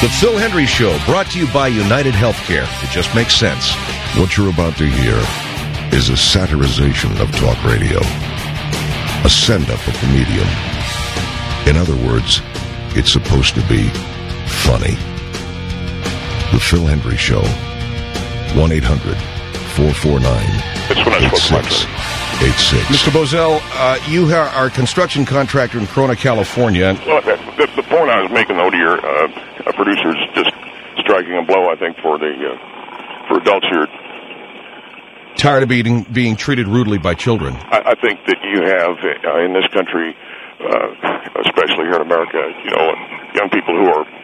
The Phil Hendry Show, brought to you by United Healthcare. It just makes sense. What you're about to hear is a satirization of talk radio, a send-up of the medium. In other words, it's supposed to be funny. The Phil Hendry Show, 1-800-449-8686. Mr. Bozell, you are a construction contractor in Corona, California. Well, the point I was making, though, to your producers, just striking a blow, I think, for adults here. Tired of being treated rudely by children. I think that you have, in this country, especially here in America, young people who are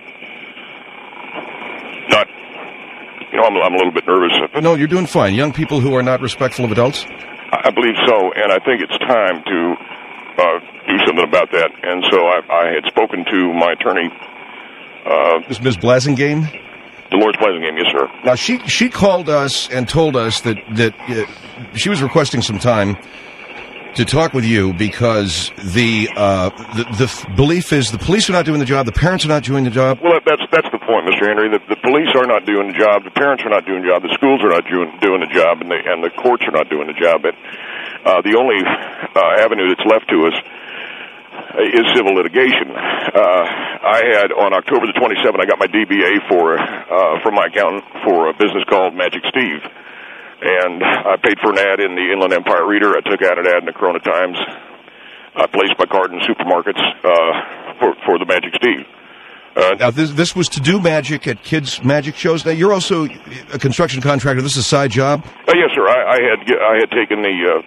not, I'm a little bit nervous. No, you're doing fine. Young people who are not respectful of adults? I believe so, and I think it's time to do something about that. And so I had spoken to my attorney. Ms. Blasingame? Dolores Blasingame, yes, sir. Now, she called us and told us that she was requesting some time to talk with you because the belief is the police are not doing the job, the parents are not doing the job. Well, that's the point, Mr. Henry. The police are not doing the job, the parents are not doing the job, the schools are not doing the job, and the courts are not doing the job. But the only avenue that's left to us is civil litigation. I had, on October the 27th, I got my DBA from my accountant for a business called Magic Steve. And I paid for an ad in the Inland Empire Reader. I took out an ad in the Corona Times. I placed my card in supermarkets for the Magic Steve. Now, this was to do magic at kids' magic shows. Now, you're also a construction contractor. This is a side job? Yes, sir. I had taken the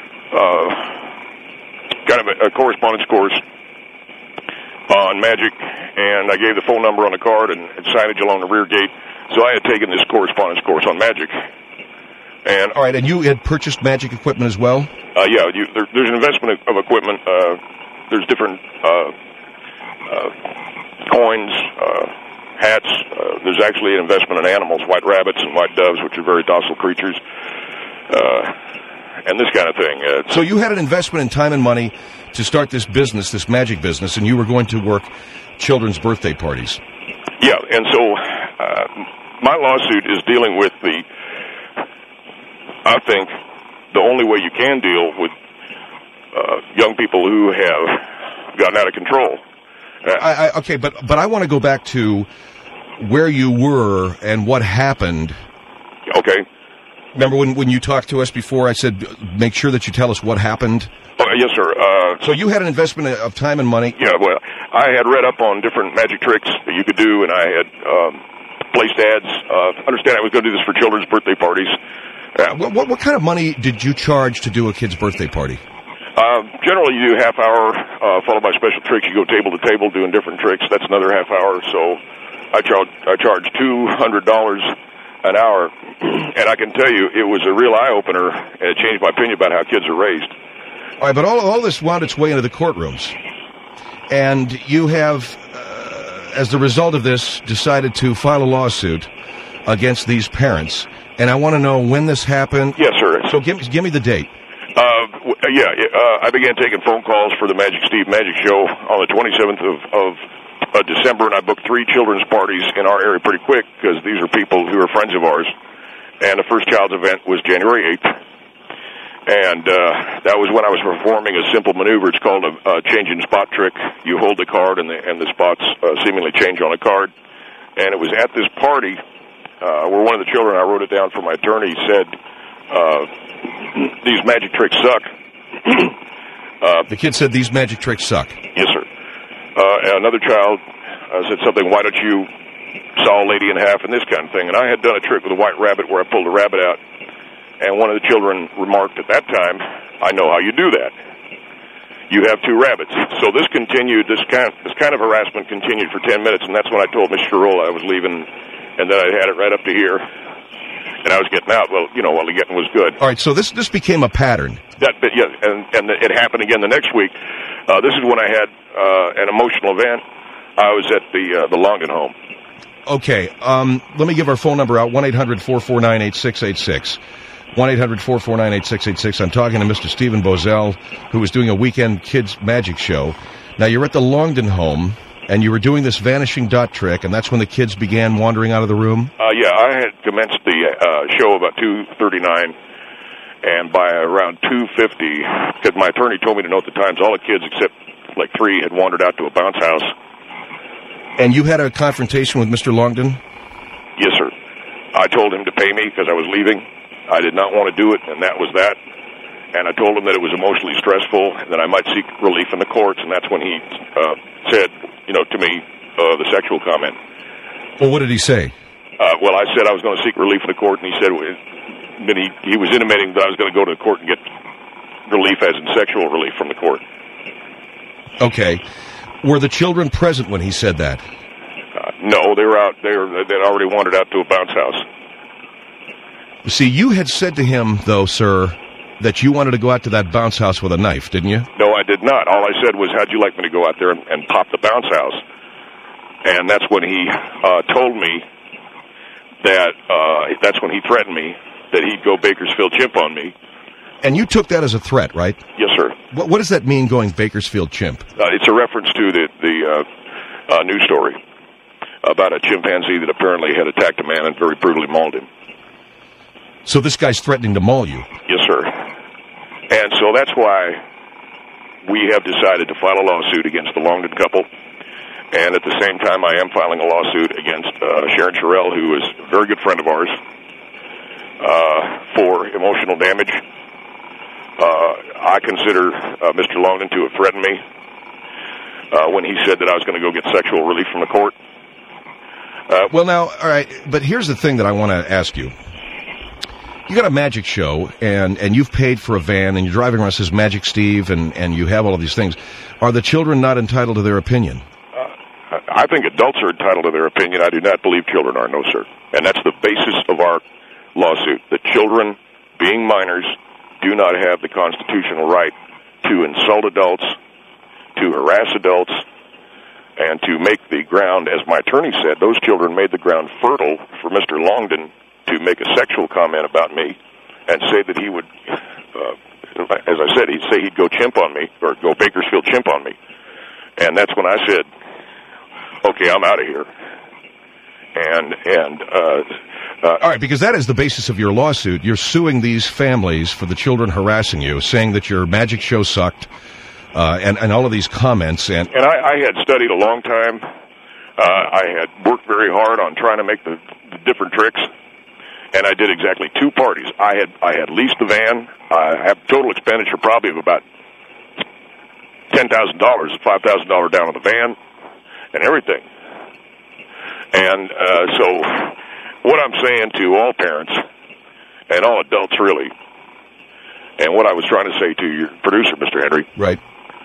kind of a correspondence course on magic, and I gave the phone number on the card and signage along the rear gate. So I had taken this correspondence course on magic. And all right, and you had purchased magic equipment as well? Yeah, there's an investment of equipment. There's different coins, hats. There's actually an investment in animals, white rabbits and white doves, which are very docile creatures, and this kind of thing. So you had an investment in time and money to start this business, this magic business, and you were going to work children's birthday parties. Yeah, and so my lawsuit is dealing with I think the only way you can deal with young people who have gotten out of control. Okay, but I want to go back to where you were and what happened. Okay. Remember when you talked to us before, I said make sure that you tell us what happened? Yes, sir. So you had an investment of time and money? Yeah, well, I had read up on different magic tricks that you could do, and I had placed ads. Understand I was going to do this for children's birthday parties. What kind of money did you charge to do a kid's birthday party? Generally, you do half hour, followed by special tricks. You go table to table doing different tricks. That's another half hour. So I charge $200 an hour, and I can tell you it was a real eye-opener, and it changed my opinion about how kids are raised. All right, but all this wound its way into the courtrooms, and you have, as the result of this, decided to file a lawsuit against these parents. And I want to know when this happened. Yes, sir. So give me the date. I began taking phone calls for the Magic Steve Magic Show on the 27th of December, and I booked 3 children's parties in our area pretty quick because these are people who are friends of ours. And the first child's event was January 8th. And that was when I was performing a simple maneuver. It's called a change in spot trick. You hold the card, and the spots seemingly change on a card. And it was at this party where one of the children, I wrote it down for my attorney, said, these magic tricks suck. The kid said, these magic tricks suck. Yes, sir. Another child said something, why don't you saw a lady in half and this kind of thing. And I had done a trick with a white rabbit where I pulled a rabbit out. And one of the children remarked at that time, I know how you do that. You have 2 rabbits. So this continued, this kind of harassment continued for 10 minutes, and that's when I told Mr. Rolla I was leaving, and then I had it right up to here. And I was getting out. Well, while the getting was good. All right, so this became a pattern. And it happened again the next week. This is when I had an emotional event. I was at the Longden home. Okay, let me give our phone number out, 1-800-449-8686. 1-800-449-8686. I'm talking to Mr. Stephen Bozell, who is doing a weekend kids magic show. Now, you're at the Longden home. And you were doing this vanishing dot trick, and that's when the kids began wandering out of the room? Yeah, I had commenced the show about 2:39, and by around 2:50, because my attorney told me to note the times, all the kids except like 3 had wandered out to a bounce house. And you had a confrontation with Mr. Longden? Yes, sir. I told him to pay me because I was leaving. I did not want to do it, and that was that. And I told him that it was emotionally stressful, and that I might seek relief in the courts, and that's when he said, to me, the sexual comment. Well, what did he say? Well, I said I was going to seek relief in the court, and he said that he was intimating that I was going to go to the court and get relief, as in sexual relief, from the court. Okay. Were the children present when he said that? No, they were out. They'd already wandered out to a bounce house. See, you had said to him, though, sir, that you wanted to go out to that bounce house with a knife, didn't you? No, I did not. All I said was, how'd you like me to go out there and pop the bounce house? And that's when he told me that, that's when he threatened me that he'd go Bakersfield chimp on me. And you took that as a threat, right? Yes, sir. What does that mean, going Bakersfield chimp? It's a reference to the news story about a chimpanzee that apparently had attacked a man and very brutally mauled him. So this guy's threatening to maul you? Yes, sir. And so that's why we have decided to file a lawsuit against the Longden couple. And at the same time, I am filing a lawsuit against Sharon Sherrill, who is a very good friend of ours, for emotional damage. I consider Mr. Longden to have threatened me when he said that I was going to go get sexual relief from the court. Well, now, all right, but here's the thing that I want to ask you. You got a magic show, and you've paid for a van, and you're driving around, says Magic Steve, and you have all of these things. Are the children not entitled to their opinion? I think adults are entitled to their opinion. I do not believe children are, no, sir. And that's the basis of our lawsuit. The children, being minors, do not have the constitutional right to insult adults, to harass adults, and to make the ground, as my attorney said, those children made the ground fertile for Mr. Longden to make a sexual comment about me and say that he would, as I said, he'd say he'd go chimp on me, or go Bakersfield chimp on me. And that's when I said, okay, I'm out of here. All right, because that is the basis of your lawsuit. You're suing these families for the children harassing you, saying that your magic show sucked, and all of these comments. And I had studied a long time. I had worked very hard on trying to make the different tricks, and I did exactly 2 parties. I had leased the van. I have total expenditure probably of about $10,000, $5,000 down on the van, and everything. And so what I'm saying to all parents, and all adults really, and what I was trying to say to your producer, Mr. Henry. Right.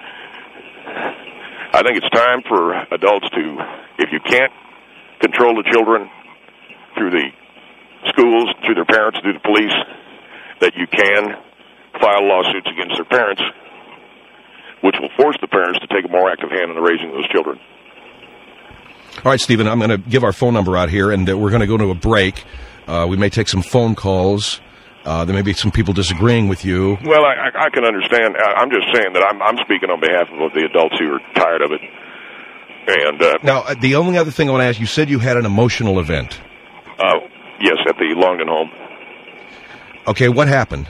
I think it's time for adults to, if you can't control the children through the schools, through their parents, through the police, that you can file lawsuits against their parents, which will force the parents to take a more active hand in the raising of those children. All right, Stephen, I'm going to give our phone number out here, and we're going to go to a break. We may take some phone calls. There may be some people disagreeing with you. Well, I can understand. I'm just saying that I'm speaking on behalf of the adults who are tired of it. And now, the only other thing I want to ask, you said you had an emotional event. Yes, at the Longden home. Okay, what happened?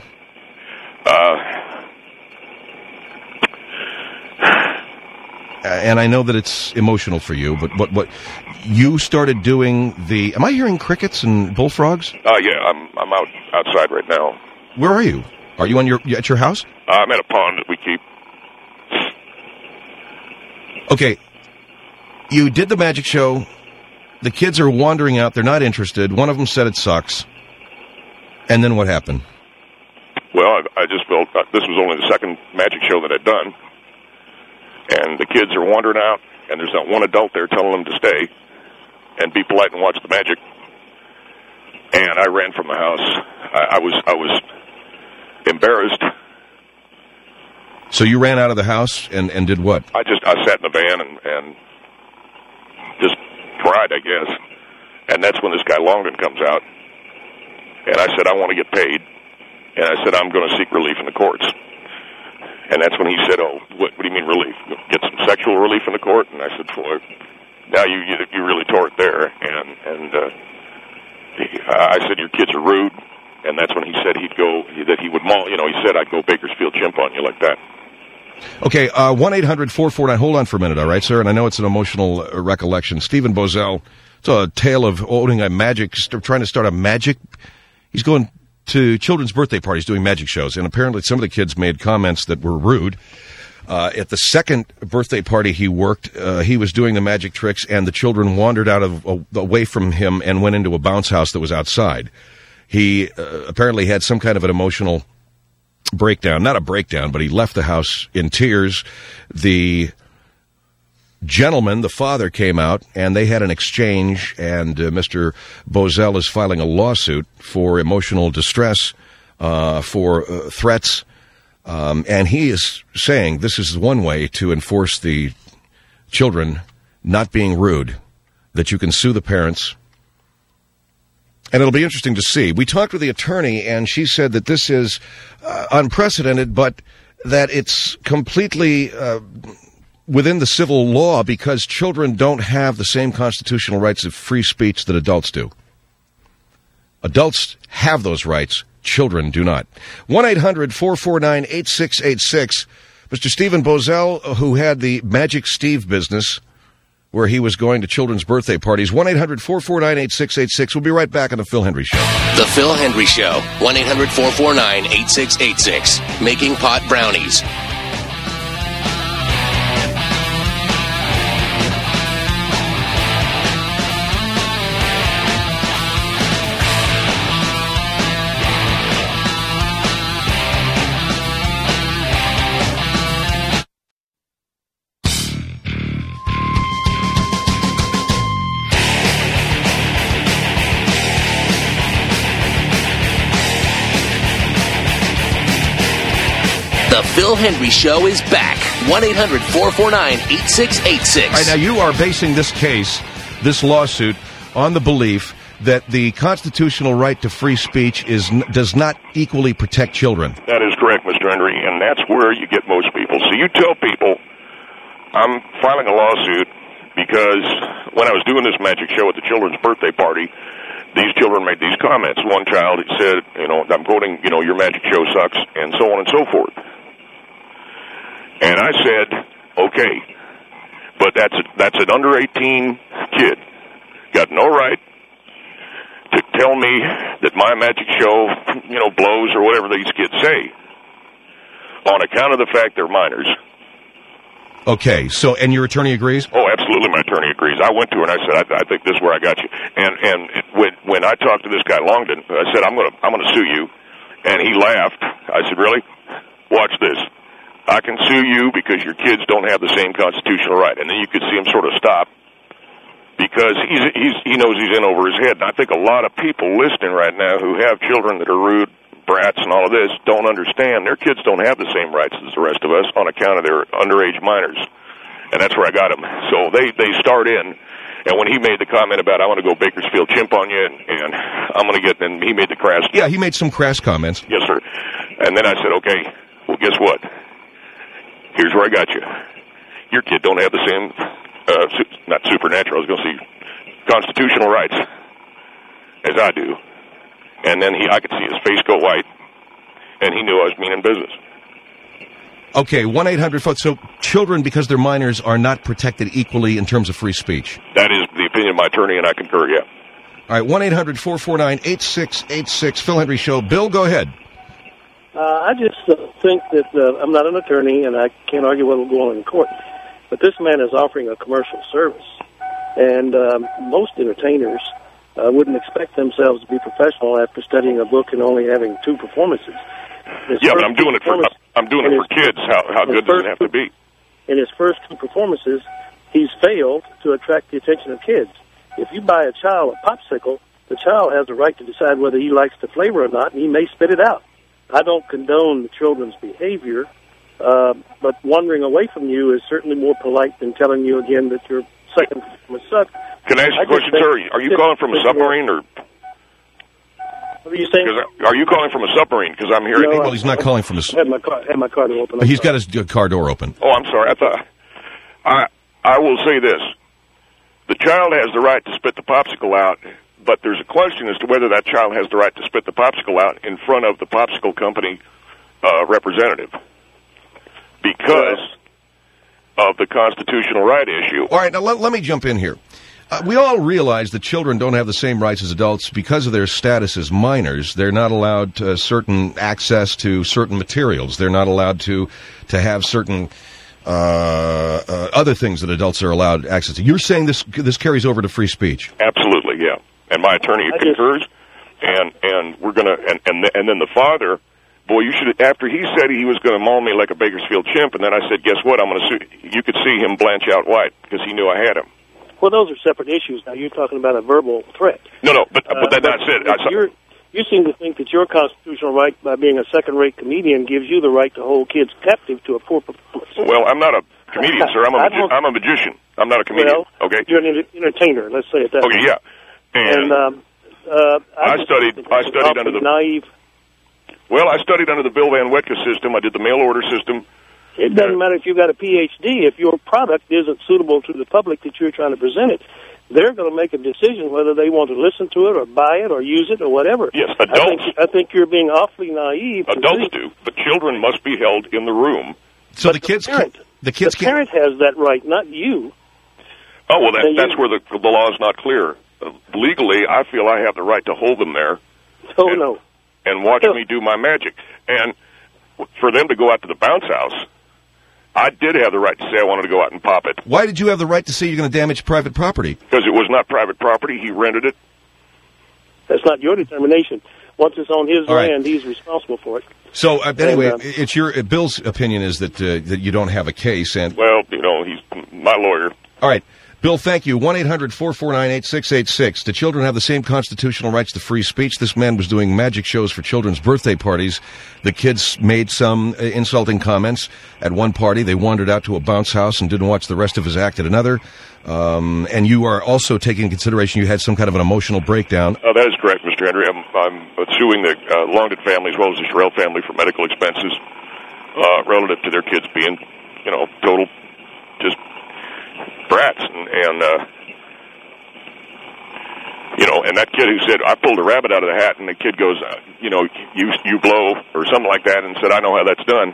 And I know that it's emotional for you, but what you started doing the... Am I hearing crickets and bullfrogs? Yeah, I'm outside right now. Where are you? Are you at your house? I'm at a pond that we keep. Okay, you did the magic show. The kids are wandering out. They're not interested. One of them said it sucks. And then what happened? Well, I just felt this was only the second magic show that I'd done. And the kids are wandering out, and there's not one adult there telling them to stay and be polite and watch the magic. And I ran from the house. I was embarrassed. So you ran out of the house and did what? I sat in the van and just cried, I guess. And that's when this guy Longden comes out. And I said, I want to get paid. And I said, I'm going to seek relief in the courts. And that's when he said, "Oh, what do you mean relief? Get some sexual relief in the court?" And I said, "Boy, now you really tore it there." And I said, "Your kids are rude." And that's when he said he would maul. He said, "I'd go Bakersfield chimp on you like that." Okay, 1-800-449. Hold on for a minute, all right, sir? And I know it's an emotional recollection. Stephen Bozell, it's a tale of owning trying to start a magic. He's going to children's birthday parties doing magic shows, and apparently some of the kids made comments that were rude. At the second birthday party he worked, he was doing the magic tricks, and the children wandered away from him and went into a bounce house that was outside. He apparently had some kind of an emotional breakdown. Not a breakdown, but he left the house in tears. The gentleman, the father, came out, and they had an exchange, and Mr. Bozell is filing a lawsuit for emotional distress, for threats, and he is saying this is one way to enforce the children not being rude, that you can sue the parents. And it'll be interesting to see. We talked with the attorney, and she said that this is unprecedented, but that it's completely within the civil law because children don't have the same constitutional rights of free speech that adults do. Adults have those rights. Children do not. 1-800-449-8686. Mr. Stephen Bozell, who had the Magic Steve business, where he was going to children's birthday parties. 1-800-449-8686. We'll be right back on The Phil Hendrie Show. The Phil Hendrie Show. 1-800-449-8686. Making pot brownies. The Phil Hendrie Show is back. 1-800-449-8686. All right, now you are basing this case, this lawsuit, on the belief that the constitutional right to free speech does not equally protect children. That is correct, Mr. Hendrie, and that's where you get most people. So you tell people, I'm filing a lawsuit because when I was doing this magic show at the children's birthday party, these children made these comments. One child said, I'm quoting, your magic show sucks, and so on and so forth. And I said, okay, but that's an under 18 kid. Got no right to tell me that my magic show, blows or whatever these kids say on account of the fact they're minors. Okay, so, and your attorney agrees? Oh, absolutely, my attorney agrees. I went to her and I said, I think this is where I got you. And when I talked to this guy Longden, I said, I'm gonna sue you. And he laughed. I said, really? Watch this. I can sue you because your kids don't have the same constitutional right. And then you could see him sort of stop because he knows he's in over his head. And I think a lot of people listening right now who have children that are rude, brats, and all of this don't understand. Their kids don't have the same rights as the rest of us on account of their underage minors. And that's where I got him. So they start in. And when he made the comment about, I want to go Bakersfield chimp on you, and I'm going to get, and he made the crass. Yeah, he made some crass comments. Yes, sir. And then I said, okay, well, guess what? Here's where I got you. Your kid don't have the same, not supernatural, I was going to say constitutional rights as I do. And then I could see his face go white, and he knew I was meaning business. Okay, 1-800. So children, because they're minors, are not protected equally in terms of free speech. That is the opinion of my attorney, and I concur, yeah. All right, 1-800-449-8686, Phil Hendrie Show. Bill, go ahead. I just think that I'm not an attorney, and I can't argue what will go on in court, but this man is offering a commercial service, and most entertainers wouldn't expect themselves to be professional after studying a book and only having 2 performances. Yeah, but I'm doing it for kids. How good does it have to be? In his first 2 performances, he's failed to attract the attention of kids. If you buy a child a popsicle, the child has the right to decide whether he likes the flavor or not, and he may spit it out. I don't condone the children's behavior, but wandering away from you is certainly more polite than telling you again that your second performance sucked. Can I ask you a question, sir? Are you calling from a submarine or? What are you saying? Are you calling from a submarine? Because I'm hearing... Well, he's not calling from a... I had my car door open. He's got his car door open. Oh, I'm sorry. I will say this. The child has the right to spit the popsicle out, but there's a question as to whether that child has the right to spit the popsicle out in front of the popsicle company representative because of the constitutional right issue. All right, now let me jump in here. We all realize that children don't have the same rights as adults because of their status as minors. They're not allowed certain access to certain materials. They're not allowed to have certain other things that adults are allowed access to. You're saying this carries over to free speech? Absolutely, yeah. And my attorney concurs. And we're gonna and then the father, boy, you should. After he said he was going to maul me like a Bakersfield chimp, and then I said, guess what? I'm going to sue. You could see him blanch out white because he knew I had him. Well, those are separate issues. Now, you're talking about a verbal threat. No, but that's it. You seem to think that your constitutional right, by being a second-rate comedian, gives you the right to hold kids captive to a poor performance. Well, I'm not a comedian, sir. I'm a magician. I'm not a comedian. Well, okay, you're an entertainer. Let's say it that way. Okay, yeah. And I studied under the naive. Well, I studied under the Bill Van Wetka system. I did the mail order system. It doesn't matter if you've got a PhD. If your product isn't suitable to the public that you're trying to present it, they're going to make a decision whether they want to listen to it or buy it or use it or whatever. Yes, adults. I think you're being awfully naive. Adults do, but children must be held in the room. So the parent has that right, not you. Oh, well, that's where the law is not clear. Legally, I feel I have the right to hold them there. No. And watch me do my magic. And for them to go out to the bounce house, I did have the right to say I wanted to go out and pop it. Why did you have the right to say you're going to damage private property? Because it was not private property. He rented it. That's not your determination. Once it's on his land, he's responsible for it. So anyway, it's your Bill's opinion is that you don't have a case, and well, he's my lawyer. All right. Bill, thank you. 1-800-449-8686. Do children have the same constitutional rights to free speech? This man was doing magic shows for children's birthday parties. The kids made some insulting comments at one party. They wandered out to a bounce house and didn't watch the rest of his act at another. And you are also taking into consideration you had some kind of an emotional breakdown. That is correct, Mr. Henry. I'm suing the Longden family as well as the Sherrill family for medical expenses relative to their kids being, total just brats, and that kid who said, I pulled a rabbit out of the hat, and the kid goes, you blow, or something like that, and said, I know how that's done.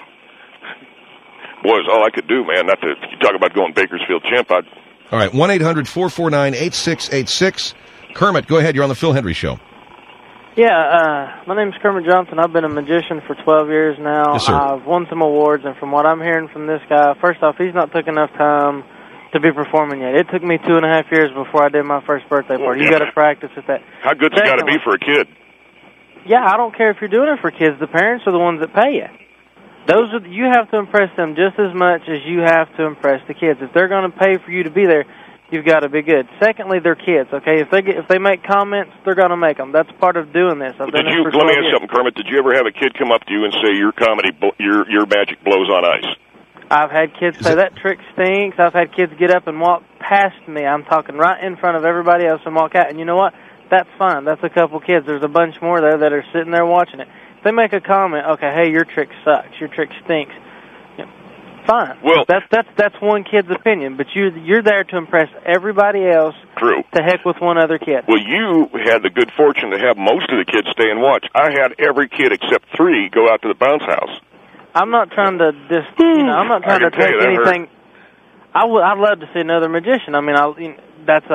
Boy, it's all I could do, man, not to, you talk about going Bakersfield chimp. All right, 1-800-449-8686. Kermit, go ahead, you're on the Phil Hendry Show. Yeah, my name's Kermit Johnson. I've been a magician for 12 years now. Yes, sir. I've won some awards, and from what I'm hearing from this guy, first off, he's not took enough time to be performing yet. It took me 2.5 years before I did my first birthday party. You got to practice with that. How good's it got to be for a kid? Yeah, I don't care if you're doing it for kids. The parents are the ones that pay you. You have to impress them just as much as you have to impress the kids. If they're going to pay for you to be there, you've got to be good. Secondly, they're kids. Okay, if they make comments, they're going to make them. That's part of doing this. Let me ask you something, Kermit. Did you ever have a kid come up to you and say your magic blows on ice? I've had kids say that trick stinks. I've had kids get up and walk past me. I'm talking right in front of everybody else and walk out. And you know what? That's fine. That's a couple kids. There's a bunch more there that are sitting there watching it. If they make a comment, okay, hey, your trick sucks. Your trick stinks. Fine. Well, that's one kid's opinion, but you're there to impress everybody else. True. To heck with one other kid. Well, you had the good fortune to have most of the kids stay and watch. I had every kid except 3 go out to the bounce house. I'm not trying to I'm not trying to take anything. I'd love to see another magician. I mean, it's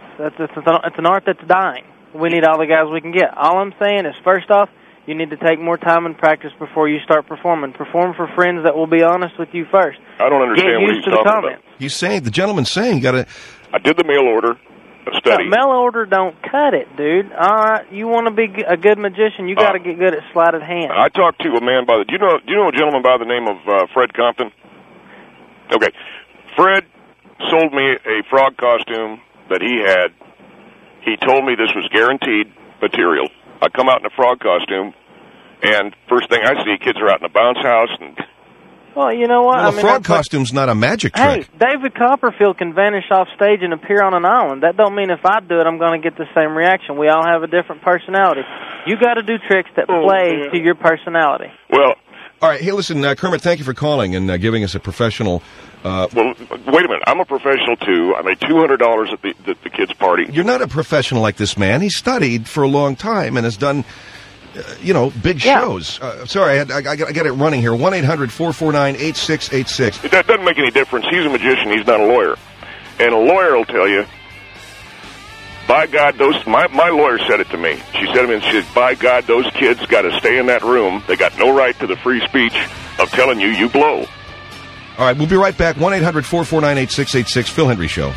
an art that's dying. We need all the guys we can get. All I'm saying is, first off, you need to take more time and practice before you start performing. Perform for friends that will be honest with you first. I don't understand what he's talking about. He's saying, the gentleman's saying, you got to... I did the mail order, a study. Mail order don't cut it, dude. All right, you want to be a good magician, you got to get good at sleight of hand. I talked to a man by the... Do you know a gentleman by the name of Fred Compton? Okay. Fred sold me a frog costume that he had. He told me this was guaranteed material. I come out in a frog costume, and first thing I see, kids are out in a bounce house, and Well, you know what? Well, a frog costume's not a magic trick. Hey, David Copperfield can vanish off stage and appear on an island. That don't mean if I do it, I'm going to get the same reaction. We all have a different personality. You got to do tricks that play to your personality. Well, all right. Hey, listen, Kermit, thank you for calling and giving us a professional... well, wait a minute. I'm a professional, too. I made $200 at the kids' party. You're not a professional like this man. He studied for a long time and has done... big shows. Sorry, I got it running here. 1-800-449-8686. That doesn't make any difference. He's a magician. He's not a lawyer. And a lawyer will tell you, by God, my lawyer said it to me. She said to me, by God, those kids got to stay in that room. They got no right to the free speech of telling you blow. All right, we'll be right back. 1-800-449-8686, Phil Hendrie Show.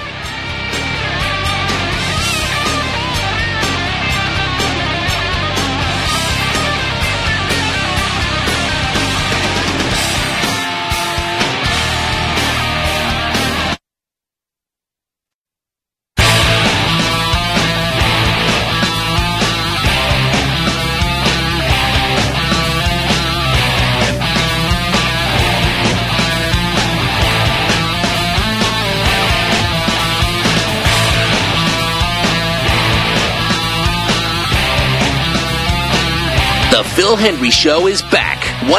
The Phil Hendrie Show is back.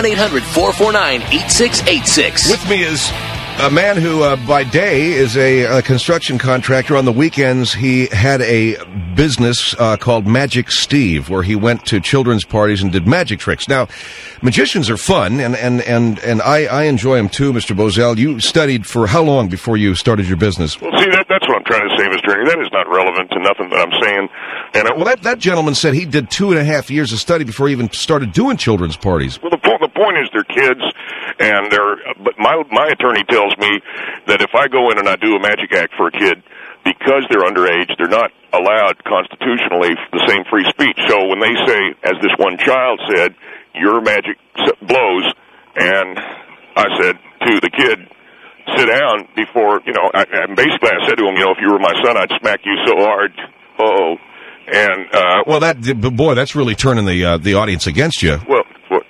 1-800-449-8686. With me is a man who, by day, is a construction contractor. On the weekends, he had a business called Magic Steve, where he went to children's parties and did magic tricks. Now, magicians are fun, and I enjoy them too, Mr. Bozell. You studied for how long before you started your business? Well, see, that's what I'm trying to say, Mr. Ernie. That is not relevant to nothing that I'm saying. And that gentleman said he did 2.5 years of study before he even started doing children's parties. Well, the point is they're kids, and but my attorney tells me that if I go in and I do a magic act for a kid, because they're underage, they're not allowed constitutionally the same free speech. So when they say, as this one child said, your magic blows, and I said to the kid, sit down before, and basically I said to him, if you were my son, I'd smack you so hard. Uh-oh. And, that's really turning the audience against you. Well,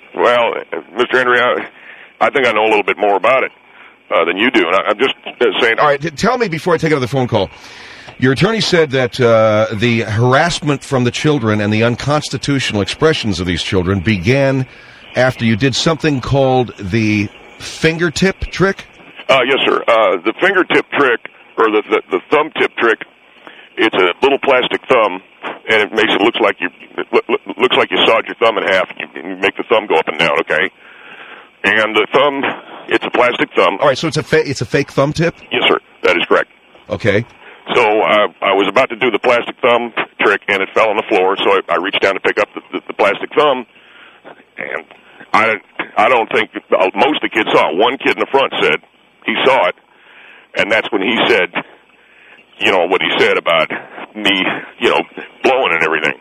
Mr. Henry, I think I know a little bit more about it than you do, and I'm just saying... All right, tell me before I take another phone call. Your attorney said that the harassment from the children and the unconstitutional expressions of these children began after you did something called the fingertip trick? Yes, sir. The fingertip trick, or the thumb tip trick, it's a little plastic thumb, and it makes it looks like you sawed your thumb in half. You make the thumb go up and down, okay? And the thumb, it's a plastic thumb. All right, so it's a fake thumb tip? Yes, sir. That is correct. Okay. So I was about to do the plastic thumb trick, and it fell on the floor. So I reached down to pick up the plastic thumb, and I don't think most of the kids saw it. One kid in the front said he saw it, and that's when he said, what he said about me, blowing and everything.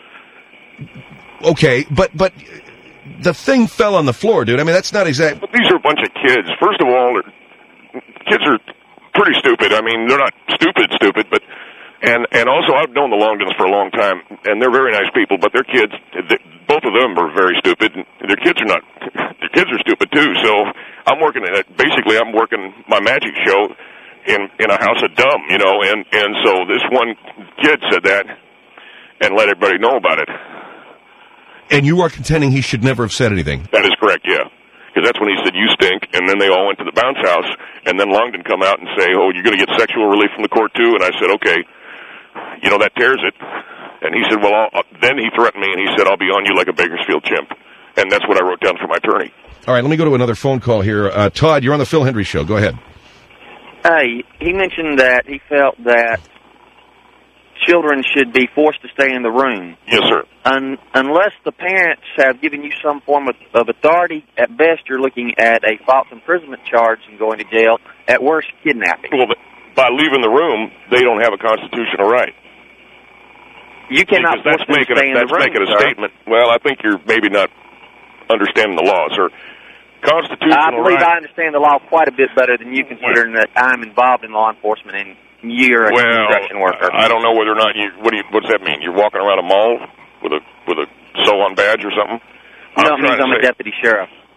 Okay, but the thing fell on the floor, dude. I mean, that's not exact. But these are a bunch of kids. First of all, kids are pretty stupid. I mean, they're not stupid, but and also I've known the Longdons for a long time, and they're very nice people. But their kids, both of them are very stupid. And their kids are not. Their kids are stupid too. So I'm working I'm working my magic show in a house of dumb, and so this one kid said that and let everybody know about it. And you are contending he should never have said anything. That is correct, yeah. Because that's when he said, you stink, and then they all went to the bounce house, and then Longdon come out and say, oh, you're going to get sexual relief from the court, too? And I said, okay, that tears it. And he said, well, then he threatened me, and he said, I'll be on you like a Bakersfield chimp. And that's what I wrote down for my attorney. All right, let me go to another phone call here. Todd, you're on the Phil Hendrie Show. Go ahead. He mentioned that he felt that children should be forced to stay in the room. Yes, sir. Unless the parents have given you some form of authority, at best you're looking at a false imprisonment charge and going to jail. At worst, kidnapping. Well, by leaving the room, they don't have a constitutional right. You cannot force them to stay in the room, That's making a statement. Well, I think you're maybe not understanding the law, sir. Constitutional I believe I understand the law quite a bit better than you, considering that I'm involved in law enforcement and you're a construction worker. I don't know whether or not what does that mean? You're walking around a mall with a sew-on badge or something? No, it means I'm a deputy sheriff.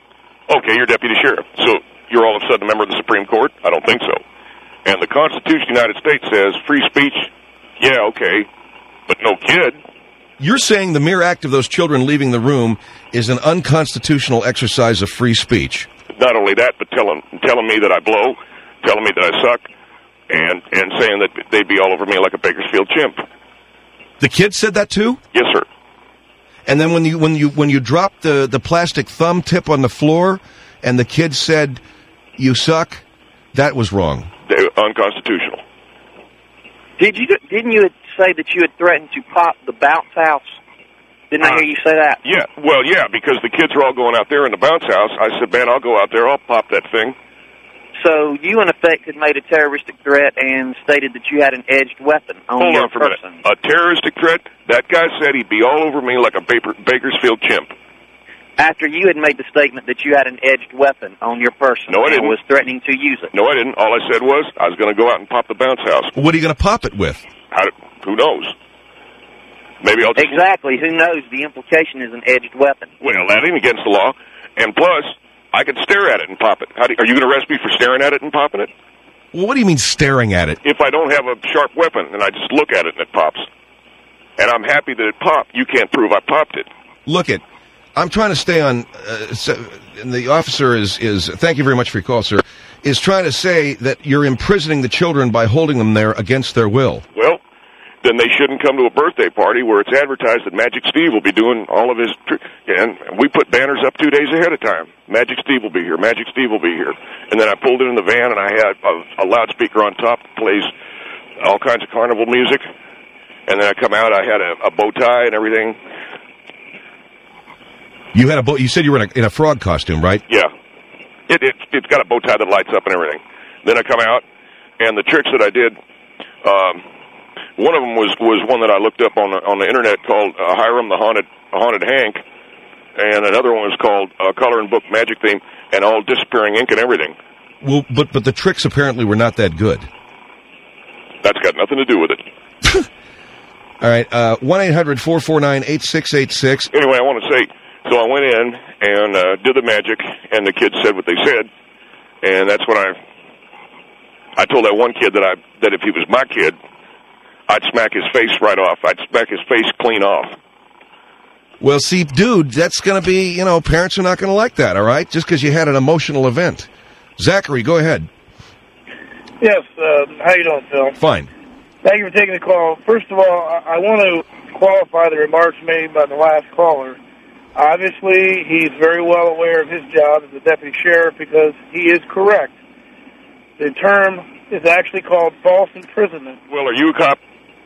Okay, you're deputy sheriff. So you're all of a sudden a member of the Supreme Court? I don't think so. And the Constitution of the United States says free speech, yeah, okay, but no kid. You're saying the mere act of those children leaving the room is an unconstitutional exercise of free speech. Not only that, but telling me that I blow, telling me that I suck, and saying that they'd be all over me like a Bakersfield chimp. The kid said that too? Yes, sir. And then when you dropped the plastic thumb tip on the floor, and the kid said, "You suck," that was wrong. Unconstitutional. Didn't you say that you had threatened to pop the bounce house? Didn't I hear you say that? Yeah, well, yeah, because the kids are all going out there in the bounce house. I said, man, I'll go out there, I'll pop that thing. So you, in effect, had made a terroristic threat and stated that you had an edged weapon on your person. Hold on for a minute. A terroristic threat? That guy said he'd be all over me like a Bakersfield chimp. After you had made the statement that you had an edged weapon on your person. No, I didn't. And was threatening to use it. No, I didn't. All I said was I was going to go out and pop the bounce house. What are you going to pop it with? Who knows? Maybe I'll just... Exactly. Who knows? The implication is an edged weapon. Well, that ain't against the law. And plus, I could stare at it and pop it. Are you going to arrest me for staring at it and popping it? Well, what do you mean staring at it? If I don't have a sharp weapon and I just look at it and it pops. And I'm happy that it popped. You can't prove I popped it. Look it. I'm trying to stay on, and the officer is, thank you very much for your call, sir, is trying to say that you're imprisoning the children by holding them there against their will. Well, then they shouldn't come to a birthday party where it's advertised that Magic Steve will be doing all of his, and we put banners up 2 days ahead of time. Magic Steve will be here, Magic Steve will be here. And then I pulled it in the van and I had a loudspeaker on top that plays all kinds of carnival music. And then I come out, I had a bow tie and everything. You had you said you were in a frog costume, right? Yeah. It's got a bow tie that lights up and everything. Then I come out, and the tricks that I did, one of them was one that I looked up on the internet called Hiram the Haunted Hank, and another one was called Coloring Book Magic Theme, and all disappearing ink and everything. Well, but the tricks apparently were not that good. That's got nothing to do with it. All right, 1-800-449-8686. Anyway, I want to say, so I went in and did the magic, and the kids said what they said, and that's when I told that one kid that if he was my kid, I'd smack his face right off. I'd smack his face clean off. Well, see, dude, that's going to be, parents are not going to like that, all right? Just because you had an emotional event. Zachary, go ahead. Yes, how you doing, Phil? Fine. Thank you for taking the call. First of all, I want to qualify the remarks made by the last caller. Obviously, he's very well aware of his job as a deputy sheriff because he is correct. The term is actually called false imprisonment. Well, are you a cop?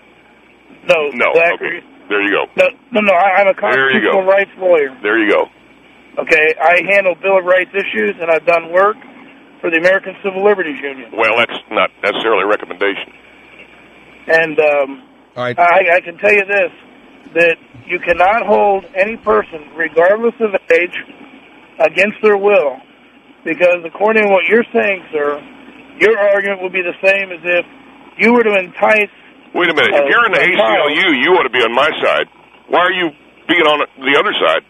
No, Zachary. Okay. There you go. No, I'm a constitutional rights lawyer. There you go. Okay, I handle Bill of Rights issues, and I've done work for the American Civil Liberties Union. Well, that's not necessarily a recommendation. And all right. I can tell you this, that you cannot hold any person, regardless of age, against their will, because according to what you're saying, sir, your argument would be the same as if you were to entice... Wait a minute. If you're in the ACLU, you ought to be on my side. Why are you being on the other side?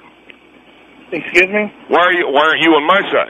Excuse me? Why aren't you on my side?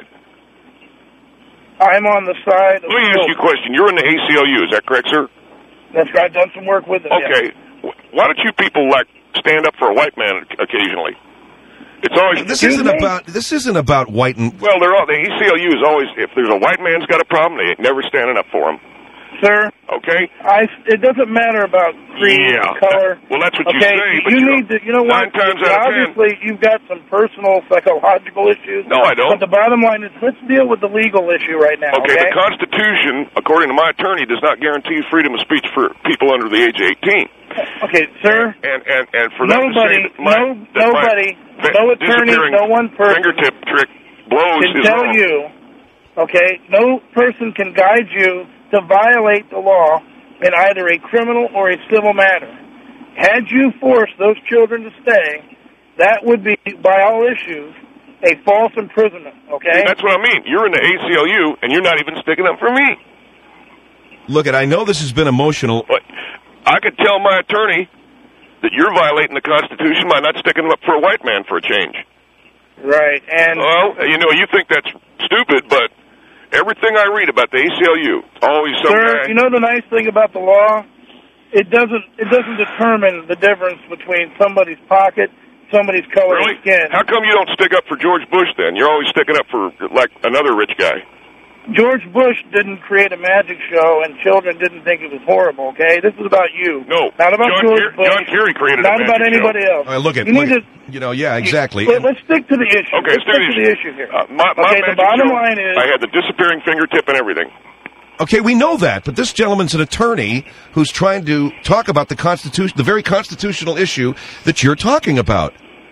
I'm on the side of... Let me ask you a question. You're in the ACLU, is that correct, sir? That's right. I've done some work with it. Okay. Yeah. Why don't you people stand up for a white man occasionally? It's always this isn't about white and... Well, the ACLU is always, if there's a white man's got a problem, they ain't never standing up for him. Sir, okay. It doesn't matter about creed, color. Well, that's what you say. But you need to. You know what? 9 times out of 10, obviously, you've got some personal psychological issues. No, I don't. But the bottom line is, let's deal with the legal issue right now. Okay. The Constitution, according to my attorney, does not guarantee freedom of speech for people under the age of 18. Okay, sir. And for nobody, them to say that no attorney, no one person fingertip trick blows can tell wrong. you. Okay, no person can guide you to violate the law in either a criminal or a civil matter. Had you forced those children to stay, that would be, by all issues, a false imprisonment, okay? That's what I mean. You're in the ACLU, and you're not even sticking up for me. Look, I know this has been emotional. But I could tell my attorney that you're violating the Constitution by not sticking up for a white man for a change. Right, and well, you think that's stupid, but everything I read about the ACLU, always some sir, guy. you know the nice thing about the law, it doesn't determine the difference between somebody's pocket, somebody's color of skin. How come you don't stick up for George Bush then? You're always sticking up for like another rich guy. George Bush didn't create a magic show, and children didn't think it was horrible, okay? This is about you. No. Not about George Bush. John Kerry created not a magic about anybody show. else. Look at yeah, exactly. Let's stick to the issue. Okay, let's stick to the issue here. My the bottom line is... I had the disappearing fingertip and everything. Okay, we know that, but this gentleman's an attorney who's trying to talk about the Constitution, the very constitutional issue that you're talking about.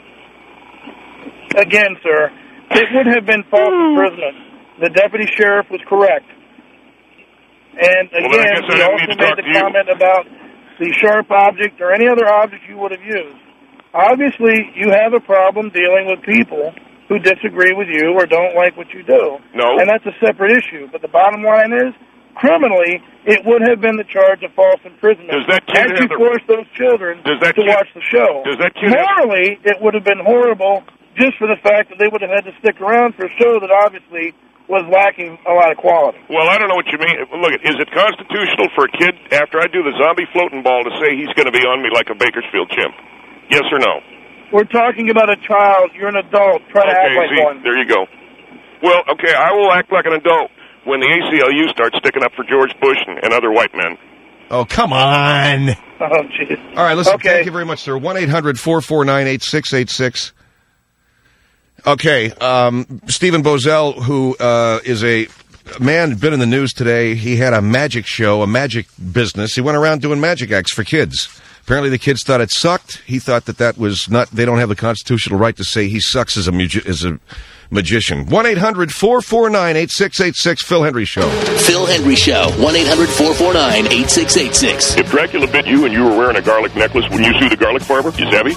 Again, sir, it would have been false imprisonment. The deputy sheriff was correct. And again, he also made the comment about the sharp object or any other object you would have used. Obviously, you have a problem dealing with people who disagree with you or don't like what you do. No. And that's a separate issue. But the bottom line is, criminally, it would have been the charge of false imprisonment. Does that kid as you force those children to watch the show. Does that kid morally, it would have been horrible just for the fact that they would have had to stick around for a show that obviously was lacking a lot of quality. Well, I don't know what you mean. Look, is it constitutional for a kid, after I do the zombie floating ball, to say he's going to be on me like a Bakersfield chimp? Yes or no? We're talking about a child. You're an adult. Try to act like one. There you go. Well, okay, I will act like an adult when the ACLU starts sticking up for George Bush and other white men. Oh, come on. Oh, jeez. All right, listen, thank you very much, sir. 1-800-449-8686. Okay, Stephen Bozell, who is a man, been in the news today. He had a magic show, a magic business. He went around doing magic acts for kids. Apparently the kids thought it sucked. He thought that was not, they don't have the constitutional right to say he sucks as a magician. 1-800-449-8686, Phil Hendry Show. Phil Hendry Show, 1-800-449-8686. If Dracula bit you and you were wearing a garlic necklace, wouldn't you sue the garlic farmer? You savvy?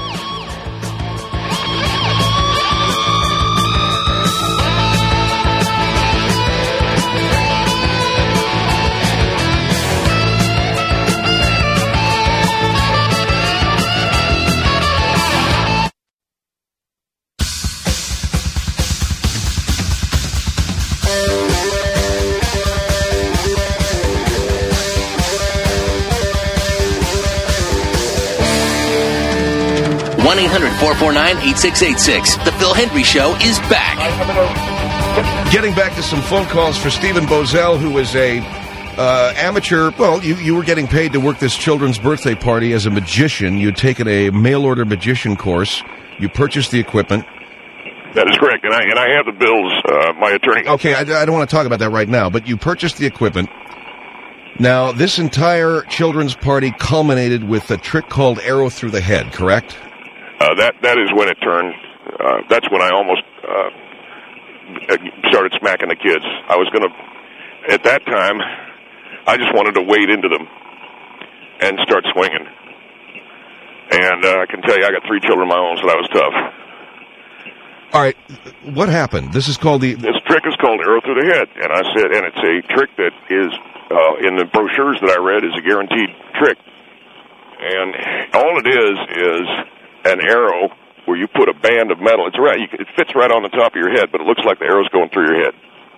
One 1-800-449-8686. The Phil Hendry Show is back. Getting back to some phone calls for Stephen Bozell, who is a amateur. Well, you were getting paid to work this children's birthday party as a magician. You'd taken a mail-order magician course. You purchased the equipment. That is correct, and I have the bills. My attorney. Okay, I don't want to talk about that right now, but you purchased the equipment. Now, this entire children's party culminated with a trick called Arrow Through the Head, correct? That is when it turned. That's when I almost started smacking the kids. I was going to, at that time, I just wanted to wade into them and start swinging. And I can tell you, I got 3 children of my own, so that was tough. All right, what happened? This trick is called Arrow Through the Head, and I said, and it's a trick that is in the brochures that I read is a guaranteed trick, and all it is an arrow where you put a band of metal. It fits right on the top of your head, but it looks like the arrow's going through your head.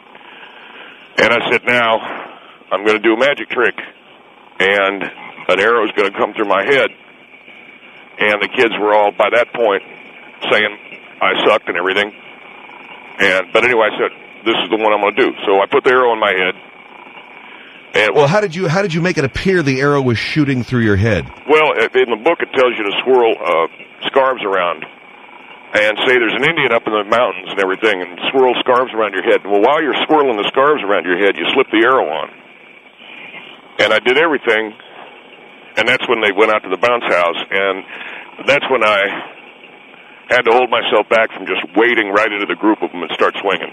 And I said, now I'm going to do a magic trick, and an arrow's going to come through my head. And the kids were all by that point saying I sucked and everything. But anyway, I said, this is the one I'm going to do. So I put the arrow in my head. Well, how did you make it appear the arrow was shooting through your head? Well, in the book it tells you to swirl scarves around and say there's an Indian up in the mountains and everything, and swirl scarves around your head. Well, while you're swirling the scarves around your head, you slip the arrow on. And I did everything, and that's when they went out to the bounce house, and that's when I had to hold myself back from just wading right into the group of them and start swinging.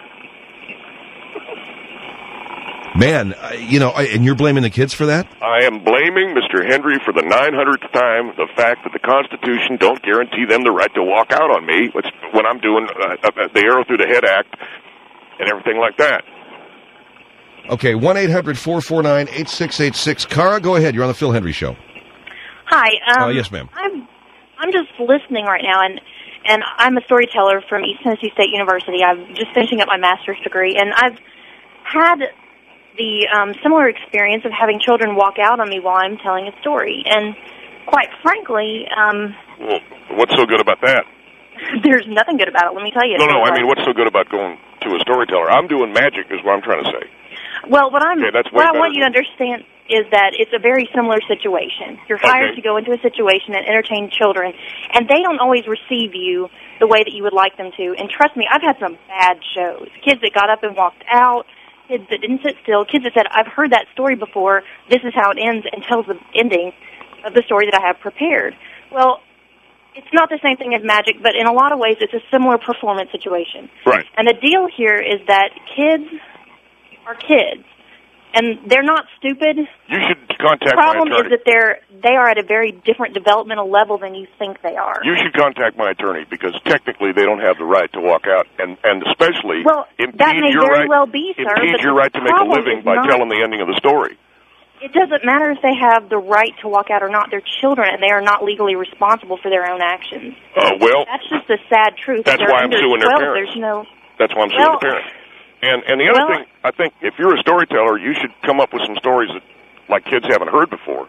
Man, and you're blaming the kids for that? I am blaming Mr. Hendry for the 900th time the fact that the Constitution don't guarantee them the right to walk out on me when I'm doing the Arrow Through the Head Act and everything like that. Okay, 1-800-449-8686. Cara, go ahead. You're on the Phil Hendry Show. Hi. Yes, ma'am. I'm just listening right now, and and I'm a storyteller from East Tennessee State University. I'm just finishing up my master's degree, and I've had the similar experience of having children walk out on me while I'm telling a story. And quite frankly... well, what's so good about that? There's nothing good about it, let me tell you. No, I mean, what's so good about going to a storyteller? I'm doing magic is what I'm trying to say. Well, what I want you to than... understand is that it's a very similar situation. You're hired to go into a situation and entertain children, and they don't always receive you the way that you would like them to. And trust me, I've had some bad shows. Kids that got up and walked out, kids that didn't sit still, kids that said, I've heard that story before, this is how it ends, and tells the ending of the story that I have prepared. Well, it's not the same thing as magic, but in a lot of ways it's a similar performance situation. Right. And the deal here is that kids are kids, and they're not stupid. You should contact my attorney. The problem is that they are at a very different developmental level than you think they are. You should contact my attorney, because technically they don't have the right to walk out, and especially impede your right to make a living by telling the ending of the story. It doesn't matter if they have the right to walk out or not. They're children, and they are not legally responsible for their own actions. Well, that's just the sad truth. That's why I'm suing their parents. That's why I'm suing the parents. And the other thing, I think, if you're a storyteller, you should come up with some stories that, like, kids haven't heard before.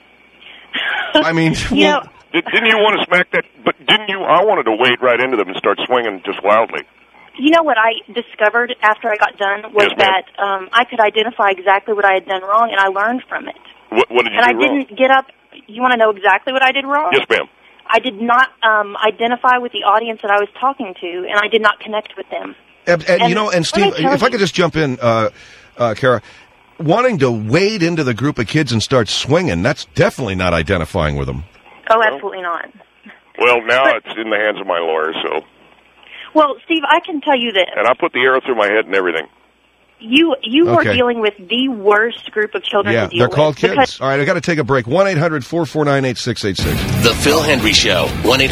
I mean, didn't you want to smack that? But didn't you? I wanted to wade right into them and start swinging just wildly. You know what I discovered after I got done was that I could identify exactly what I had done wrong, and I learned from it. What did you do wrong? And I didn't get up. You want to know exactly what I did wrong? Yes, ma'am. I did not identify with the audience that I was talking to, and I did not connect with them. And Steve, if I could just jump in, Kara, wanting to wade into the group of kids and start swinging, that's definitely not identifying with them. Oh, absolutely not. Well, now it's in the hands of my lawyer, so... Well, Steve, I can tell you this. And I put the arrow through my head and everything. You are dealing with the worst group of children to deal with. Yeah, they're called kids. All right, I've got to take a break. 1-800-449-8686. The Phil Hendry Show.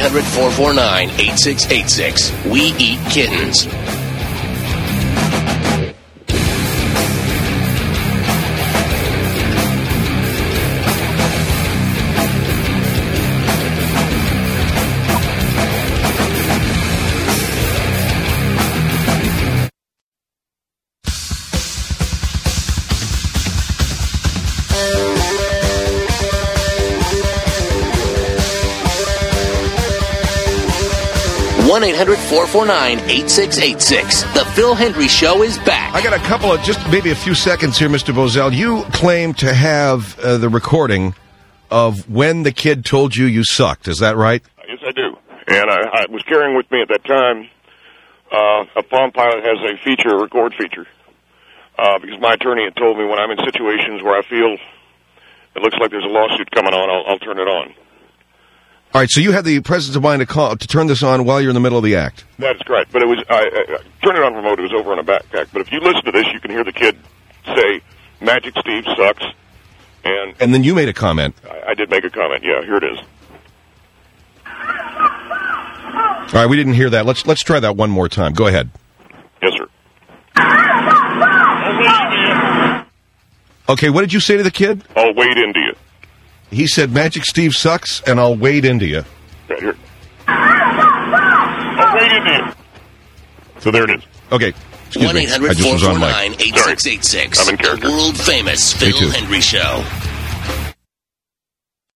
1-800-449-8686. We eat kittens. One 1-800-449-8686. The Phil Hendry Show is back. I got a couple of, just maybe a few seconds here, Mr. Bozell. You claim to have the recording of when the kid told you sucked. Is that right? Yes, I do. And I was carrying with me at that time, a Palm Pilot has a record feature, because my attorney had told me when I'm in situations where I feel it looks like there's a lawsuit coming on, I'll turn it on. All right, so you had the presence of mind to turn this on while you're in the middle of the act. That's correct, but it was I turned it on remote. It was over on a backpack. But if you listen to this, you can hear the kid say, "Magic Steve sucks," and then you made a comment. I did make a comment. Yeah, here it is. All right, we didn't hear that. Let's try that one more time. Go ahead. Yes, sir. Okay, what did you say to the kid? I'll wade into you. He said, Magic Steve sucks, and I'll wade into you. Right here. I'll wade into you. So there it is. Okay. 1-800-449-8686. I'm in character. The world-famous Phil Hendry Show.